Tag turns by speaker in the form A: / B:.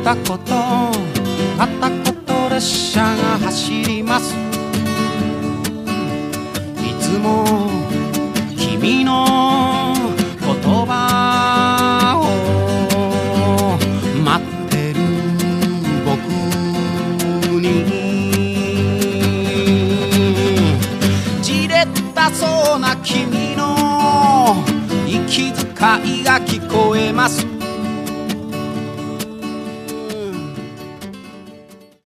A: 片言列車が走ります。いつも君の言葉を待ってる僕にじれったそうな君の息遣いが聞こえます。